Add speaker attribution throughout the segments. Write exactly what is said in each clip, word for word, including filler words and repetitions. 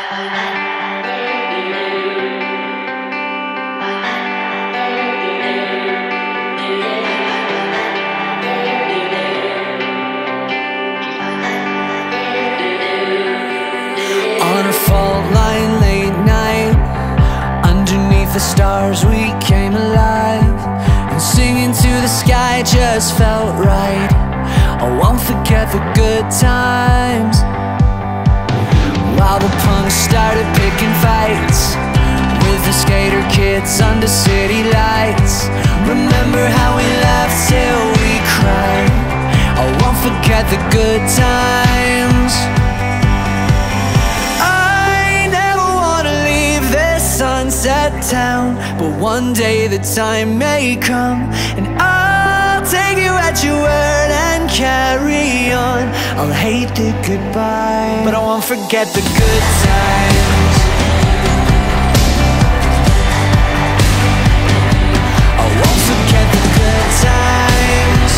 Speaker 1: On a fault line late night, underneath the stars we came alive, and singing to the sky just felt right. I won't forget the good times, while the punks started picking fights with the skater kids under city lights. Remember how we laughed till we cried. I won't forget the good times. Sunset town, but one day the time may come, and I'll take you at your word and carry on. I'll hate the goodbye, but I won't forget the good times. I won't forget the good times.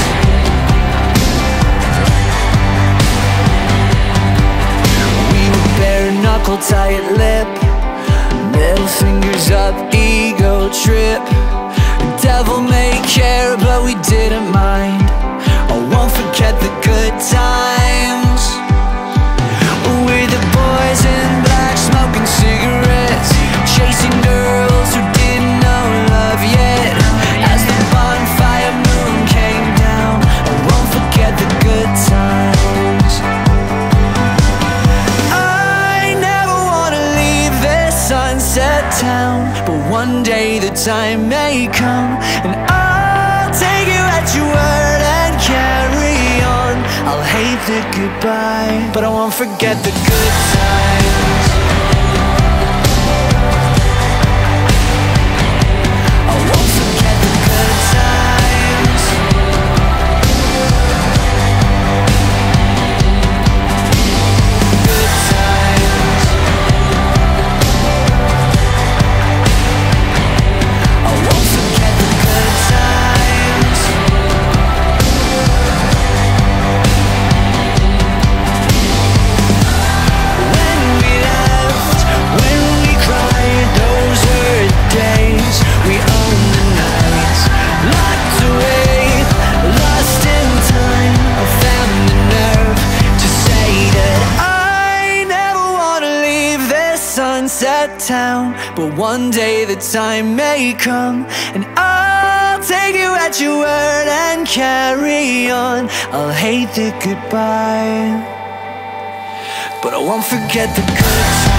Speaker 1: We were bare knuckle, tight lip, middle fingers up, ego trip. The devil may care, but we didn't mind. I won't forget the good times. We're the boys in black, smoking cigarettes, chasing girls who didn't know love yet. As the bonfire moon came down, I won't forget the good times. I never wanna leave this sunset town, but one day the time may come, and I'll take you at your word and carry on. I'll hate the goodbye, but I won't forget the good times. I won't forget the good times. Good times. I won't forget the good times. When we laughed, when we cried, those were the days. We owned the nights, locked away, lost in time. I found the nerve to say that I never wanna leave this sunset town, but one day the time may come, and I'll take you at your word and carry on. I'll hate the goodbye, but I won't forget the good times.